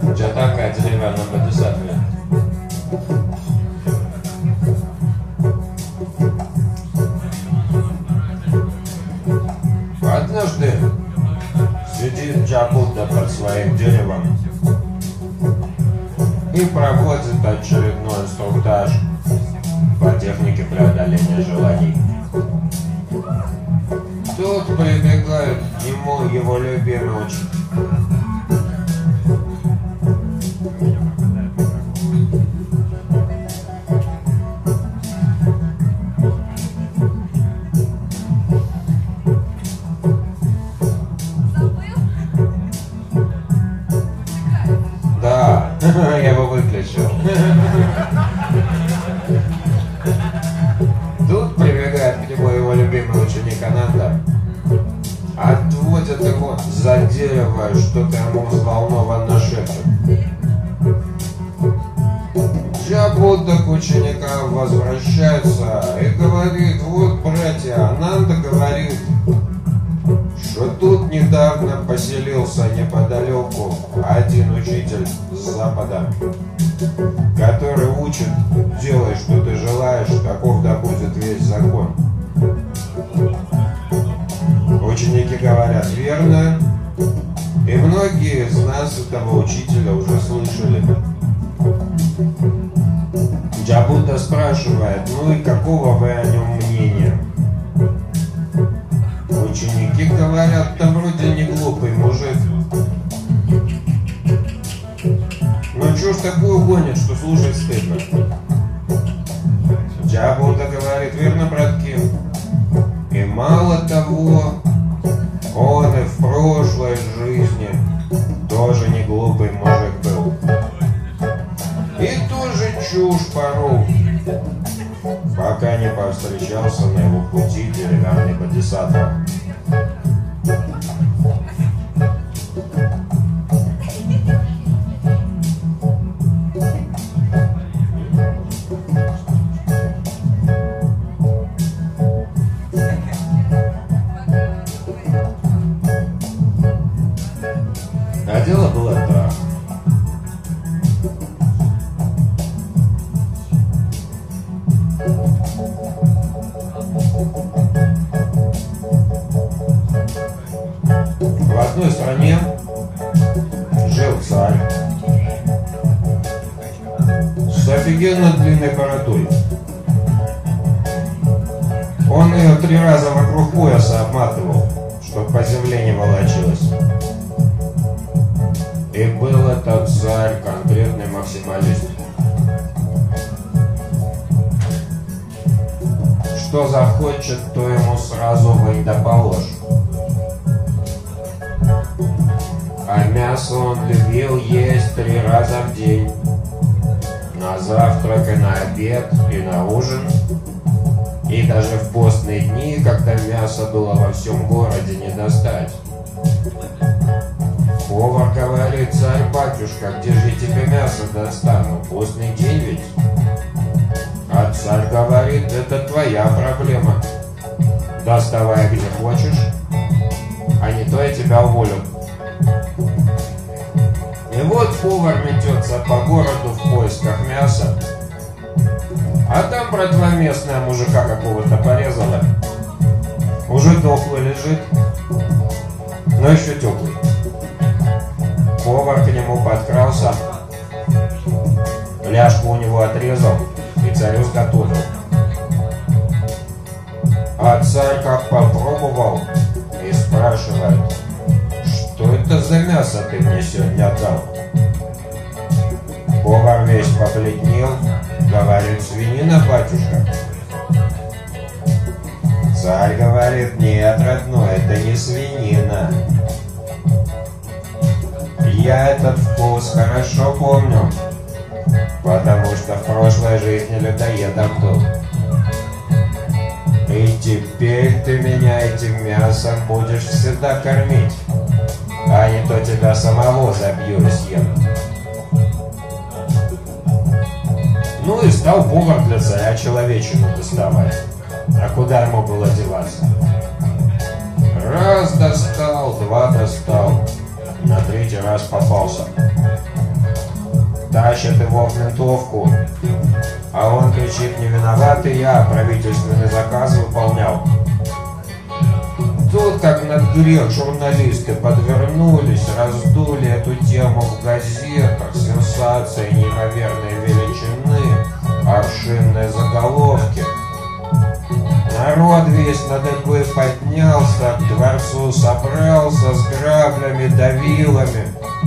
Джатака деревянном бодисаттве. Однажды сидит Джа-Будда под своим деревом и проводит очередной инструктаж по технике преодоления желаний. Тут прибегает к нему его любимый учитель. Да, я его выключил. Тут прибегает к нему его любимый ученик Ананда, отводит его за дерево, что-то ему взволнованно шепчет. Джа-Будда к ученикам возвращается и говорит: вот, братья, Ананда говорит, что тут недавно поселился неподалеку один учитель с запада, который учит: делай, что ты желаешь, таков да будет весь закон. Ученики говорят: верно, и многие из нас этого учителя уже слышали. Джа-Будда спрашивает: ну и какого вы о нем мнения? Ученики говорят: да вроде не глупый мужик. Ну чё ж такую гонит, что слушать стыдно? Джа-Будда говорит: верно, братки. И мало того, он и в прошлой жизни тоже не глупый мужик был. И тоже чушь порол, пока не повстречался на его пути деревянный бодисаттва. А дело было так. В одной стране жил царь с офигенно длинной бородой. Он ее 3 раза вокруг пояса обматывал, чтоб по земле не волочилась. И был этот царь конкретный максималист. Что захочет, то ему сразу вынь да положь. А мясо он любил есть 3 раза в день. На завтрак и на обед и на ужин. И даже в постные дни, когда мясо было во всем городе не достать. Повар говорит: царь-батюшка, где же тебе мясо достану? Постный день ведь? А царь говорит: это твоя проблема. Доставай где хочешь, а не то я тебя уволю. И вот повар метется по городу в поисках мяса. А там братва местная мужика какого-то порезала. Уже дохлый лежит, но еще теплый. Повар к нему подкрался, ляжку у него отрезал и царю сготовил. А царь как попробовал и спрашивает: что это за мясо ты мне сегодня отдал? Повар весь побледнел, говорит: свинина, батюшка. Царь говорит: нет, родной, это не свинина. Я этот вкус хорошо помню, потому что в прошлой жизни людоедом был. И теперь ты меня этим мясом будешь всегда кормить, а не то тебя самого забью и съем. Ну и стал повар для царя человечину доставать. А куда ему было деваться? Раз достал, 2 достал, на 3-й раз попался. тащат его в ментовку. А он кричит: не виноватый я, правительственный заказ выполнял. Тут, как на грех, журналисты подвернулись, раздули эту тему в газетах, сенсация неимоверной величины, аршинные заголовки. Народ весь на дыбы поднялся, к дворцу собрался с граблями да вилами.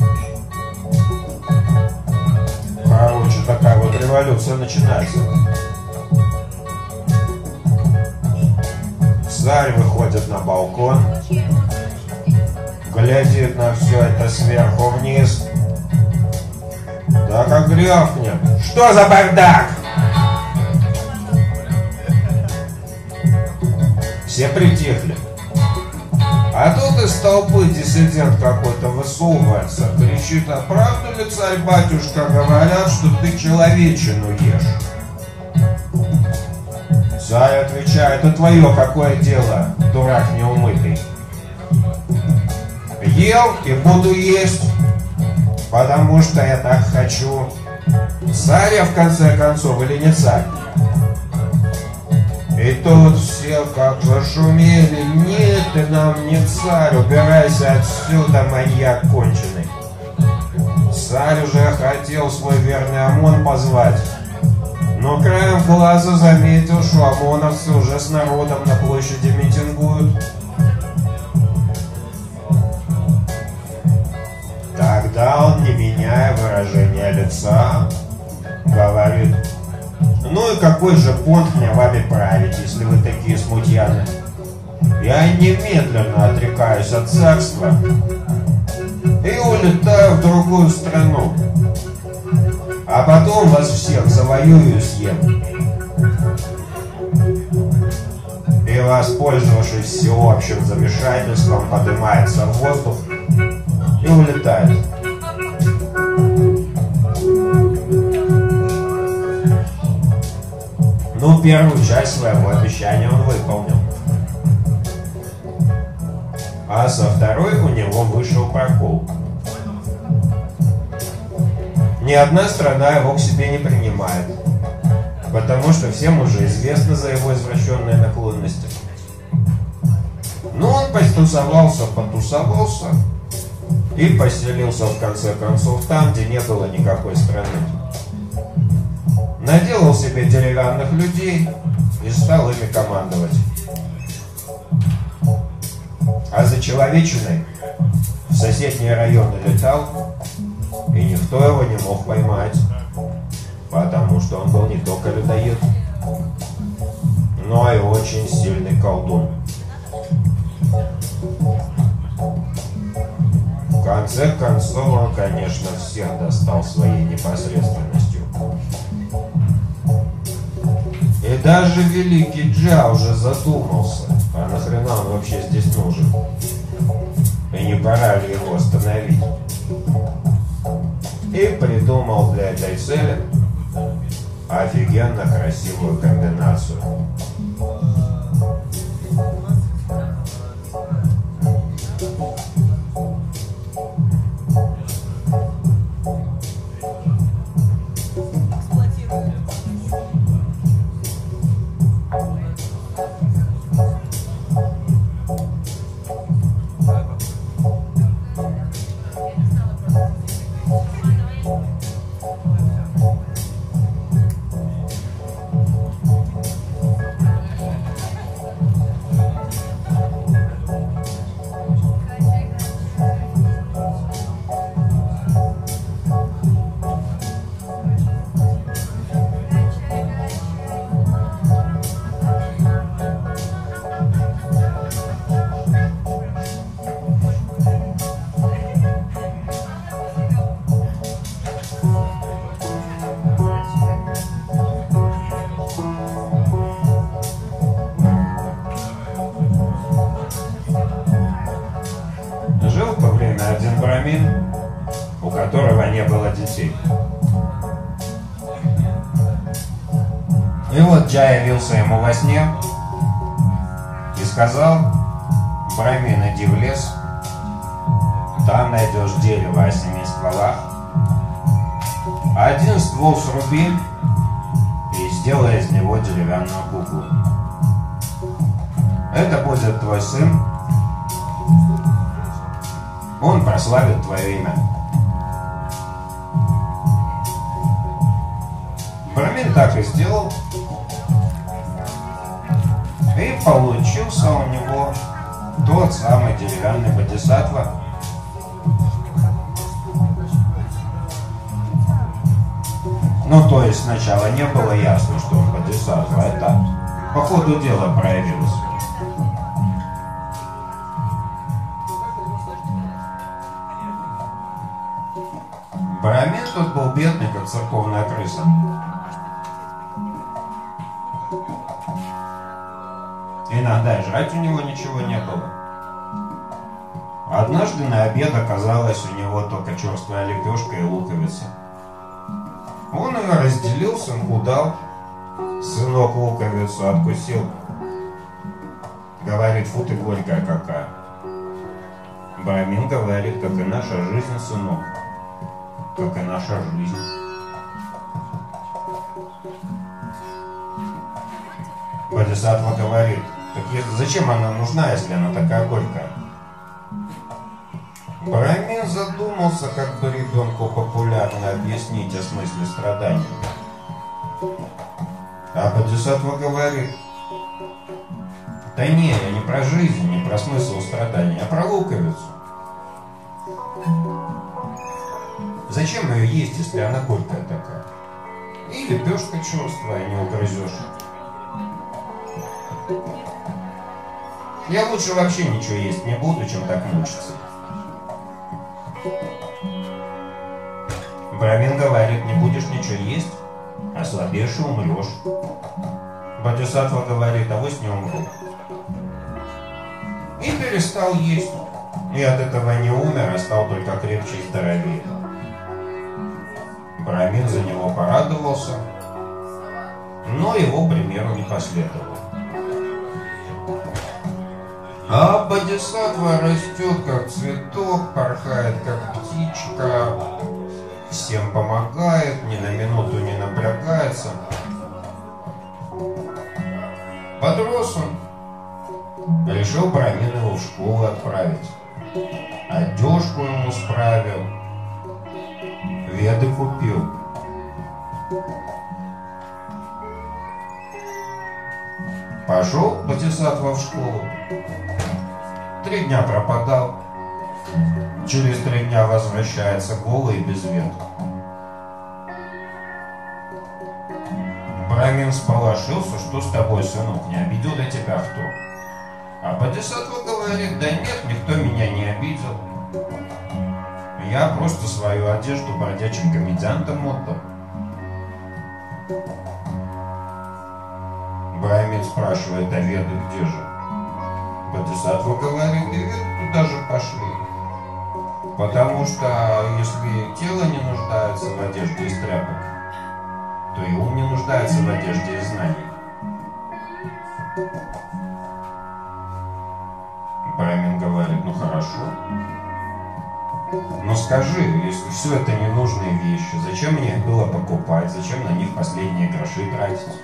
Короче, такая вот революция начинается. Царь выходит на балкон, глядит на все это сверху вниз. Да как грехнет. Что за бардак? Все притихли. А тут из толпы диссидент какой-то высовывается, кричит: а правду ли, царь-батюшка, говорят, что ты человечину ешь? Царь отвечает: а твое какое дело, дурак неумытый? Ел и буду есть, потому что я так хочу. Царь я в конце концов или не царь? И тут все как зашумели: нет, ты нам не царь, убирайся отсюда, маньяк конченый. Царь уже хотел свой верный ОМОН позвать, но краем глаза заметил, что ОМОНовцы уже с народом на площади митингуют. Тогда он, не меняя выражения лица, говорит: ну и какой же понт мне вами править, если вы такие смутьяны? Я немедленно отрекаюсь от царства и улетаю в другую страну, а потом вас всех завоюю и съем. И, воспользовавшись всеобщим замешательством, поднимается в воздух и улетает. Ну, первую часть своего обещания он выполнил. А со второй у него вышел прокол. Ни одна страна его к себе не принимает, потому что всем уже известно за его извращенные наклонности. Но он потусовался и поселился в конце концов там, где не было никакой страны. Наделал себе деревянных людей и стал ими командовать. А за человечиной в соседние районы летал, и никто его не мог поймать, потому что он был не только людоед, но и очень сильный колдун. В конце концов он, конечно, всех достал своей непосредственностью. И даже великий Джа уже задумался, а нахрена он вообще здесь нужен? И не пора ли его остановить? И придумал для этой цели офигенно красивую комбинацию. Один брамин, у которого не было детей. И вот Джа явился ему во сне и сказал: брамин, иди в лес, там найдешь дерево о 7 стволах, один ствол сруби и сделай из него деревянную куклу. Это будет твой сын. Он прославит твое имя. Брамин так и сделал. И получился у него тот самый деревянный бодхисаттва. Ну, то есть сначала не было ясно, что он бодхисаттва, а это по ходу дела проявилось. Брамин тут был бедный, как церковная крыса. Иногда и жрать у него ничего не было. Однажды на обед оказалась у него только черствая лепешка и луковица. Он ее разделил, сынку дал. Сынок луковицу откусил. Говорит, фу ты горькая какая. Брамин говорит, как и наша жизнь, сынок. Как и наша жизнь. Бодхисаттва говорит, так зачем она нужна, если она такая горькая? Брамин задумался, как бы ребенку популярно объяснить о смысле страданий. А Бодхисаттва говорит, да не, я не про жизнь, не про смысл страданий, а про луковицу. Зачем ее есть, если она горькая такая? И лепешка черствая, не угрызешь. Я лучше вообще ничего есть не буду, чем так мучиться. Брамин говорит, не будешь ничего есть, ослабеешь и умрешь. Бодхисаттва говорит, а авось не умру. И перестал есть. И от этого не умер, а стал только крепче и здоровее. Брамин за него порадовался, но его примеру не последовал. А бодхисаттва растет как цветок, порхает как птичка, всем помогает, ни на минуту не напрягается. Подрос он, решил Брамин его в школу отправить, одежку ему справил, веды купил. Пошел бодхисаттва в школу. 3 дня пропадал. Через 3 дня возвращается голый и без вет. Брамин сполошился, что с тобой, сынок, не обидел ли тебя кто? А бодхисаттва говорит, да нет, никто меня не обидел. Я просто свою одежду бродячим комедиантам отдал. Брамин спрашивает, а веды где же? Бодхисаттва говорит, и веды туда же пошли. Потому что если тело не нуждается в одежде из тряпок, то и ум не нуждается в одежде из знаний. Брамин говорит, ну хорошо. Но скажи, если все это ненужные вещи, зачем мне их было покупать, зачем на них последние гроши тратить?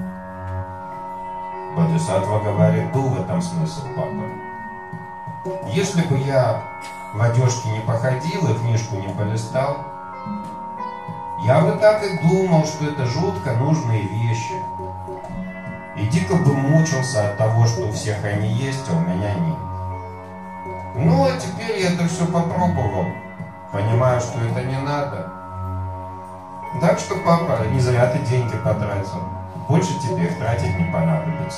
Бодхисаттва говорит, был в этом смысл, папа. Если бы я в одежке не походил и книжку не полистал, я бы так и думал, что это жутко нужные вещи. И дико бы мучился от того, что у всех они есть, а у меня нет. Ну, а теперь я это все попробовал. Понимаю, что это не надо. Так что, папа, не зря ты деньги потратил. Больше тебе их тратить не понадобится.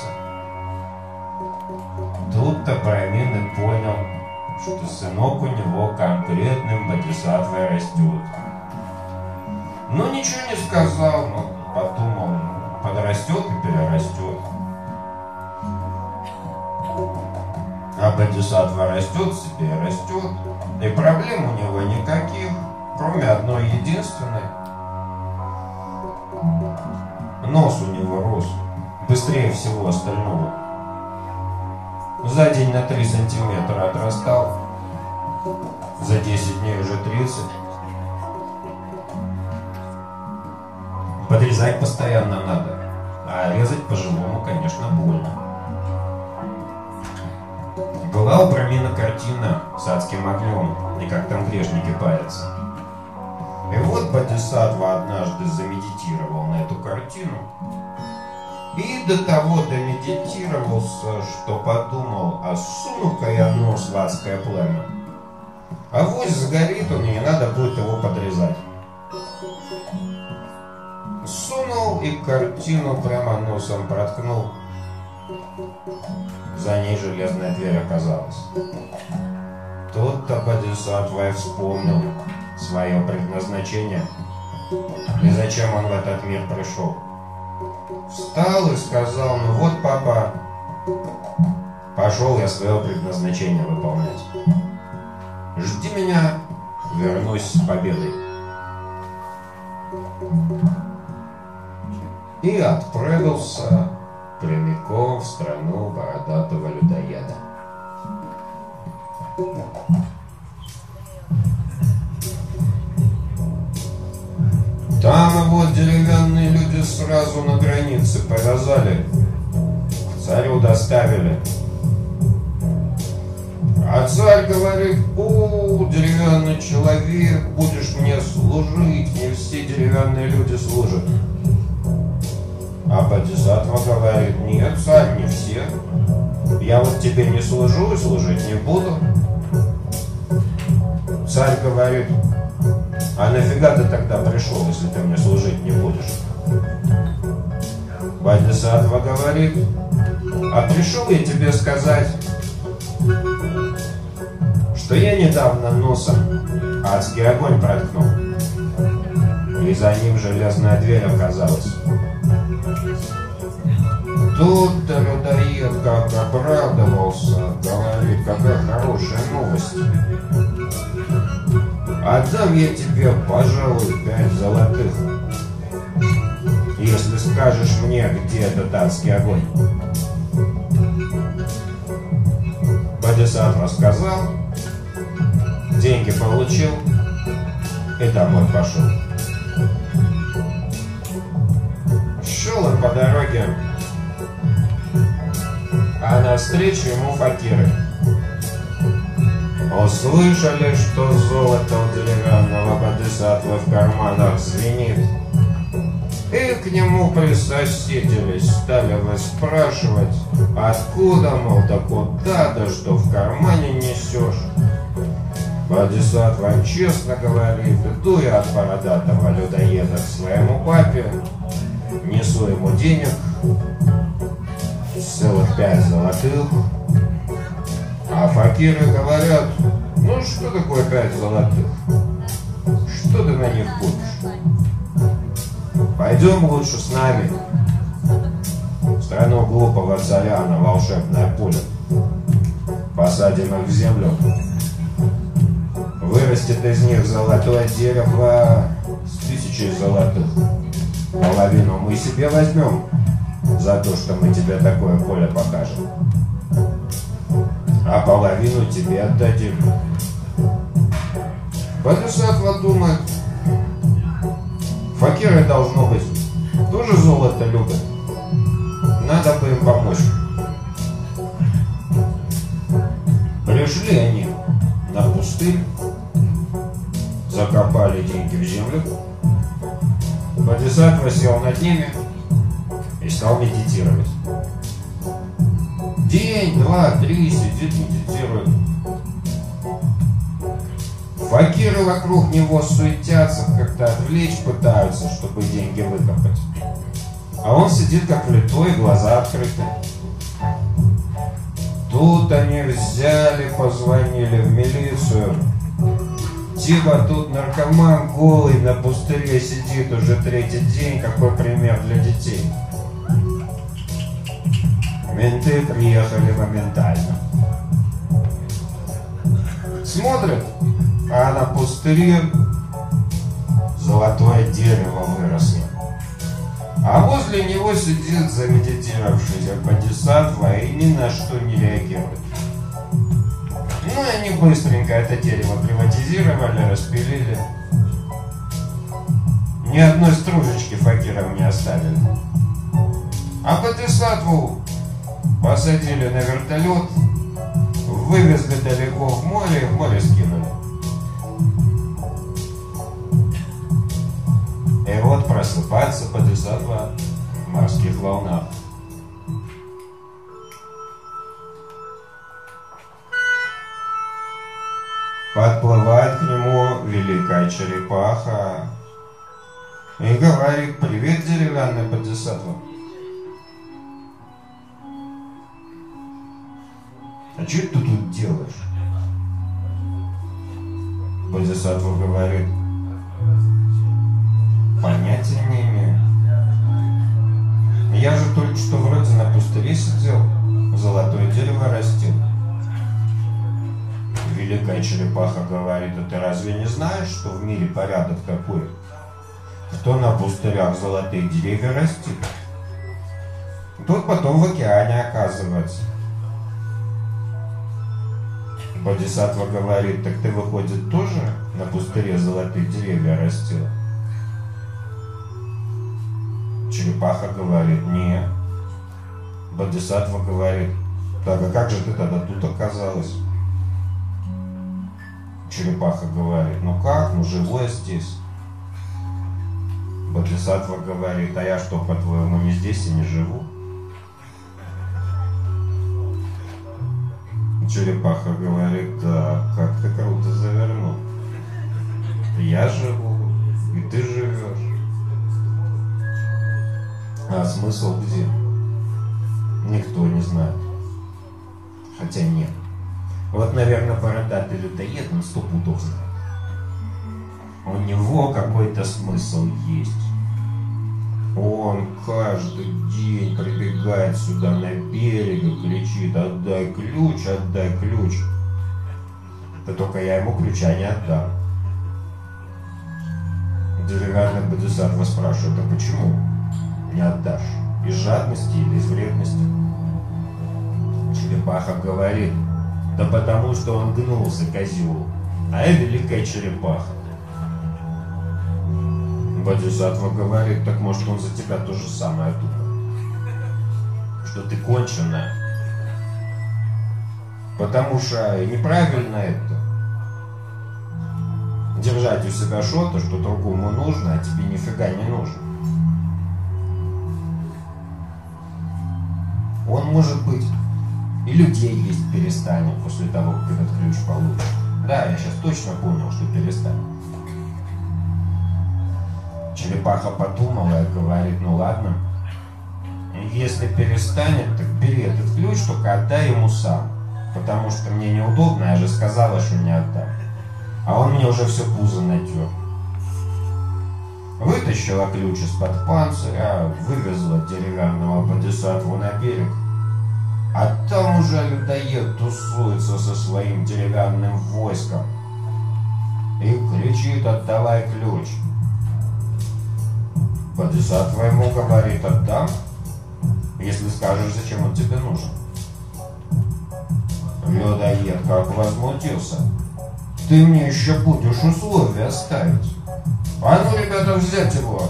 Тут-то Брамин и понял, что сынок у него конкретным бодхисаттвой растет. Ну, ничего не сказал, но подумал, подрастет и перерастет. А бодхисаттва растет себе и растет. И проблем у него никаких, кроме одной единственной. Нос у него рос быстрее всего остального. За день на 3 сантиметра отрастал, за 10 дней уже 30. Подрезать постоянно надо, а резать по-живому, конечно, больно. Была у Брамина картина с адским огнем, и как там грешники парятся. И вот Бодхисаттва однажды замедитировал на эту картину, и до того домедитировался, что подумал, а суну-ка я нос в адское пламя. Авось сгорит он, и не надо будет его подрезать. Сунул и картину прямо носом проткнул. За ней железная дверь оказалась. Тут-то Бодхисаттва и вспомнил свое предназначение и зачем он в этот мир пришел. Встал и сказал: ну вот, папа, пошел я свое предназначение выполнять. Жди меня, вернусь с победой. И отправился прямиком в страну бородатого людоеда. Там его деревянные люди сразу на границе повязали, к царю доставили. А царь говорит: о, деревянный человек, будешь мне служить, не все деревянные люди служат. А Бодхисаттва говорит: нет, царь, не все. Я вот тебе не служу и служить не буду. Царь говорит: а нафига ты тогда пришел, если ты мне служить не будешь? Бодхисаттва говорит: а пришел я тебе сказать, что я недавно носом адский огонь проткнул, и за ним железная дверь оказалась. Тут-то людоед как обрадовался, говорит: какая хорошая новость. Отдам я тебе, пожалуй, 5 золотых, если скажешь мне, где этот адский огонь. Бодхисаттва сказал, деньги получил и домой пошел. Шел он по дороге, а навстречу ему факиры. Услышали, что золото у деревянного Бодхисаттвы в карманах звенит, и к нему присоседились, стали выспрашивать, откуда, мол, да куда, да что в кармане несешь. Бодхисаттва честно говорит: иду я от бородатого людоеда к своему папе, несу ему денег, целых 5 золотых. А факиры говорят: ну что такое 5 золотых? Что ты на них будешь? Пойдем лучше с нами в страну глупого царя на волшебное поле. Посадим их в землю. Вырастет из них золотое дерево с 1000 золотых. Половину мы себе возьмем за то, что мы тебе такое поле покажем, а половину тебе отдадим. Бодхисаттва думает: факиры, должно быть, тоже золото любят. Надо бы им помочь. Пришли они на пустырь, закопали деньги в землю. Бодхисаттва сел над ними и стал медитировать. День, 2, 3 сидит, медитирует. Факиры вокруг него суетятся, как-то отвлечь пытаются, чтобы деньги выкопать. А он сидит как влитой, глаза открыты. Тут они взяли, позвонили в милицию. Типа тут наркоман голый на пустыре сидит уже 3-й день, какой пример для детей. Менты приехали моментально. Смотрят, а на пустыре золотое дерево выросло. А возле него сидит замедитировавшийся Бодхисаттва и ни на что не реагирует. Ну и они быстренько это дерево приватизировали, распилили. Ни одной стружечки факирам не оставили. А Бодхисаттву посадили на вертолет, вывезли далеко в море скинули. И вот просыпается Бодхисаттва в морских волнах. Подплывает к нему великая черепаха и говорит: «Привет, деревянный Бодхисаттва. А что ты тут делаешь?» Бодхисаттва говорит: «Понятия не имею. Я же только что вроде на пустыре сидел, золотое дерево растил». Великая черепаха говорит: «А ты разве не знаешь, что в мире порядок такой? Кто на пустырях золотые деревья растит, тот потом в океане оказывается». Бодхисаттва говорит: «Так ты, выходит, тоже на пустыре золотые деревья растил?» Черепаха говорит: «Нет». Бодхисаттва говорит: «Так, а как же ты тогда тут оказалась?» Черепаха говорит: «Ну как, ну живое здесь». Бодхисаттва говорит: «А я что, по-твоему, не здесь и не живу?» Черепаха говорит: «Да, как ты круто завернул. Я живу, и ты живешь. А смысл где? Никто не знает. Хотя нет. Вот, наверное, бородатый людоед, он 100 пудов знает. У него какой-то смысл есть. Он каждый день прибегает сюда на берег и кричит: «Отдай ключ, отдай ключ». Да только я ему ключа не отдам». Деревянный Бодхисаттва спрашивает: «А почему не отдашь? Из жадности или из вредности?» Черепаха говорит: «Да потому что он гнулся, козел, а я великая черепаха». Бодхисаттва говорит: «Так может он за тебя то же самое думает, что ты конченая, потому что неправильно это держать у себя что-то, что другому нужно, а тебе нифига не нужно. Он, может быть, и людей есть перестанет после того, как этот ключ получишь. Да, я сейчас точно понял, что перестанет». Черепаха подумала и говорит: «Ну ладно, если перестанет, так бери этот ключ, только отдай ему сам, потому что мне неудобно, я же сказала, что не отдам. А он мне уже все пузо натер». Вытащила ключ из-под панциря, вывезла деревянного Бодхисаттву на берег, а там уже людоед тусуется со своим деревянным войском и кричит: «Отдавай ключ». Бодхисаттва ему говорит: «Отдам, если скажешь, зачем он тебе нужен». Людоед как возмутился: «Ты мне еще будешь условия ставить? А ну, ребята, взять его!»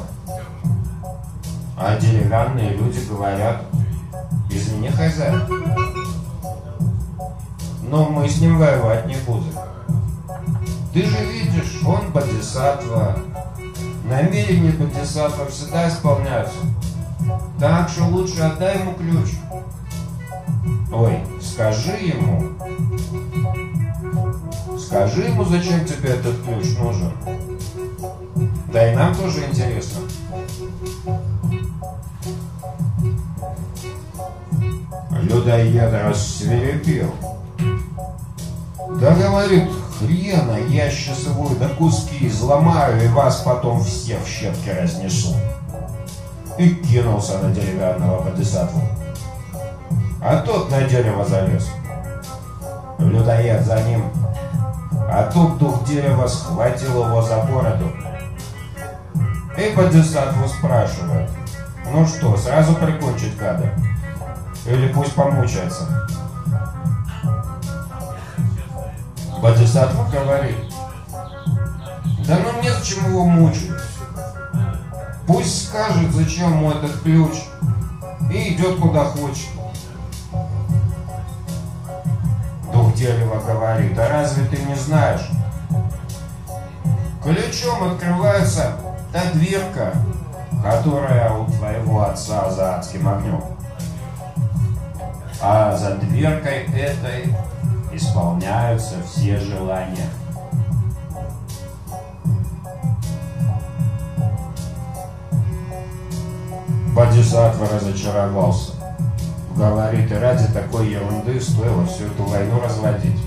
А деревянные люди говорят: «Извини, хозяин, но мы с ним воевать не будем. Ты же видишь, он Бодхисаттва. Намерения Бодхисаттва всегда исполняются. Так что лучше отдай ему ключ. Ой, скажи ему, зачем тебе этот ключ нужен. Да и нам тоже интересно». Людоед рассвирепел. «Да, говорит, хрена, я сейчас его до куски изломаю и вас потом всех в щепки разнесу». И кинулся на деревянного Бодхисаттву. А тот на дерево залез. Людоед за ним. А тут дух дерева схватил его за бороду. И Бодхисаттву спрашивает: «Ну что, сразу прикончить гада? Или пусть помучается?» Бодхисаттва говорит: «Да ну незачем его мучить. Пусть скажет, зачем ему этот ключ, и идет куда хочет. Дух дерева говорит: а разве ты не знаешь? Ключом открывается та дверка, которая у твоего отца за адским огнем. А за дверкой этой исполняются все желания. Бодхисаттва разочаровался. Говорит, и ради такой ерунды стоило всю эту войну разводить.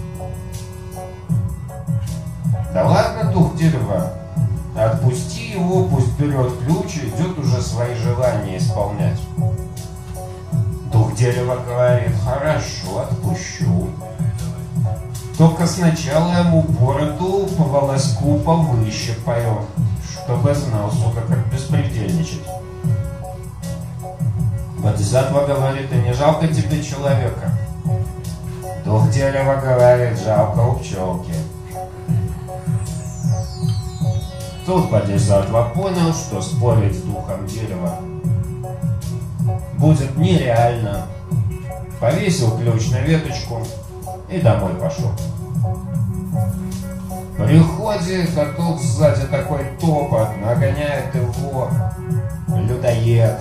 Да ладно, дух дерева, отпусти его, пусть берет ключ и идет уже свои желания исполнять. Дух дерева говорит: хорошо, отпущу. Только сначала ему бороду по волоску повыщипаю, чтобы знал, сука, как беспредельничать. Бодхисаттва говорит: и не жалко тебе человека? Дух дерева говорит: жалко у пчелки. Тут Бодхисаттва понял, что спорить с духом дерева будет нереально. Повесил ключ на веточку и домой пошел. Приходит, а тут сзади такой топот, нагоняет его людоед.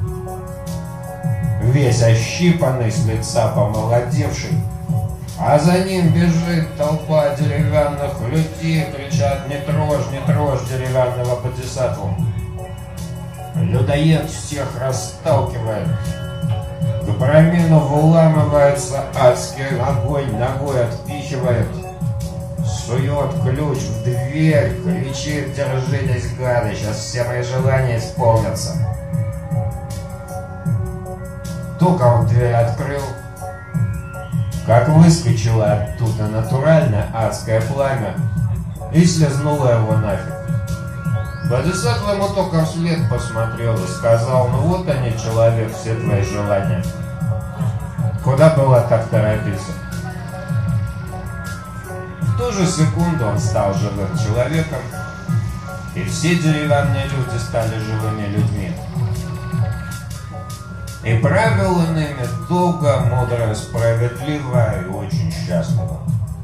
Весь ощипанный, с лица помолодевший, а за ним бежит толпа деревянных людей, кричат: не трожь деревянного Бодхисаттву. Людоед всех расталкивает, к брамину вламывается адский огонь, ногой отпихивает, сует ключ в дверь, кричит: держитесь, гады, сейчас все мои желания исполнятся. Только он дверь открыл, как выскочило оттуда натуральное адское пламя и слезнуло его нафиг. Бодхисаттва ему только вслед посмотрел и сказал: ну вот они, человек, все твои желания. Куда было так торопиться? В ту же секунду он стал живым человеком, и все деревянные люди стали живыми людьми. И правил он ими долго, мудро, справедливо и очень счастливо.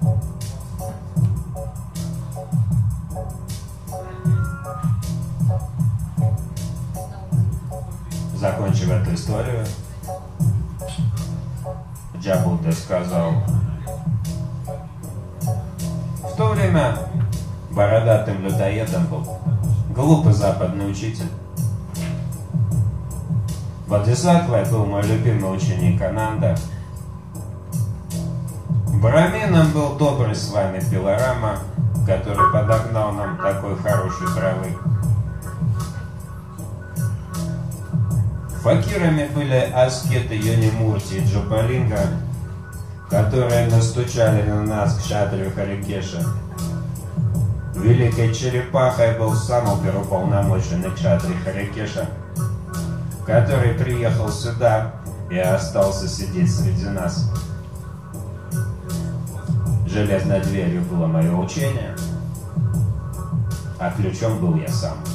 Закончив эту историю, Джабудда сказал: в то время бородатым людоедом был глупый западный учитель. Бодхисаттва был мой любимый ученик Ананда. Брамином был добрый с вами Пиларама, который подогнал нам такой хорошей травы. Факирами были аскеты Йонимурти и Джопалинга, которые настучали на нас к Кшатрию Харикеша. Великой черепахой был сам оперуполномоченный Кшатрий Харикеша, который приехал сюда и остался сидеть среди нас. Железной дверью было мое учение, а ключом был я сам.